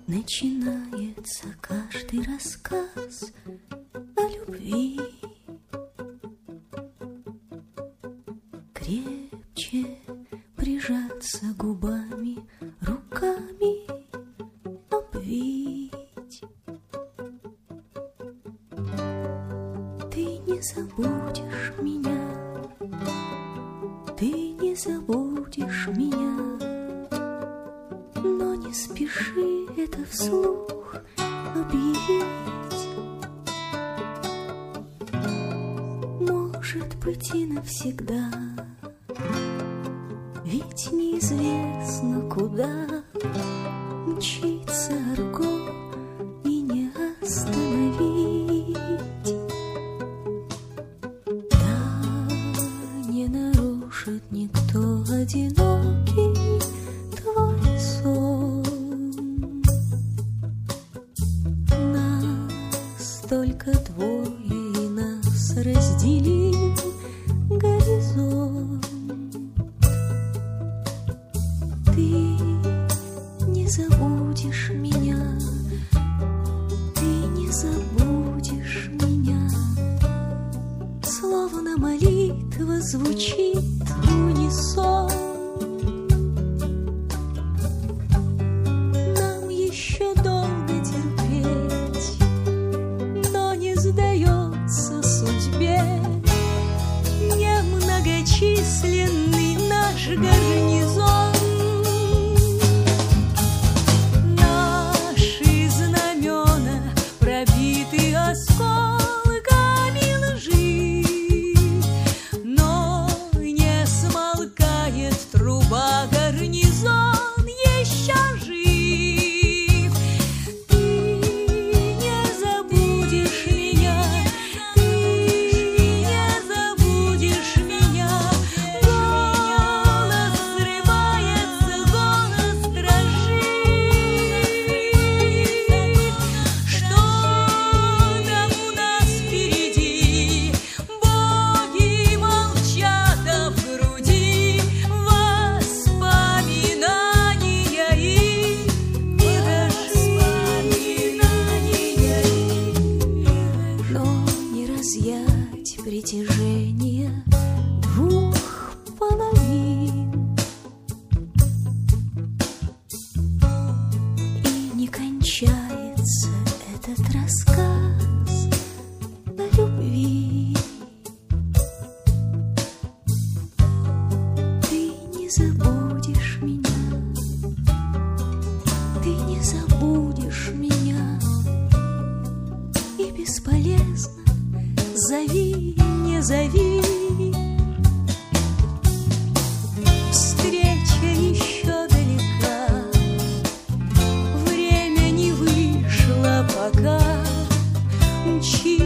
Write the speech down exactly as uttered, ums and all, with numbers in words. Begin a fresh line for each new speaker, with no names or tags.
Начинается каждый рассказ о любви. Крепче прижаться губами, руками обвить. Ты не забудешь меня, ты не забудешь меня, но не спеши это вслух объявить. Может быть и навсегда, ведь неизвестно куда мчится Арго и не остановить. Да не нарушит никто одинокий твой сон. Нас только двое, и нас разделил горизонт. Ты не забудешь меня, ты не забудешь меня, словно молитва звучит в унисон. Нам еще долго терпеть, но не сдается судьбе немногочисленный наш гарнизон. Наши знамена пробиты осколками лжи, но не смолкает труба, гарнизон еще жив. Ты не забудешь меня, ты не забудешь меня. Голос срывается, голос дрожит. Что там у нас впереди? Боги молчат, а в груди воспоминания и воспоминания. Но не разъять притяжение двух половин, и не кончается этот рассказ о любви. Ты не забудешь меня, ты не забудешь меня, и бесполезно зови, не зови. Встреча еще далека, время не вышло пока. Мчи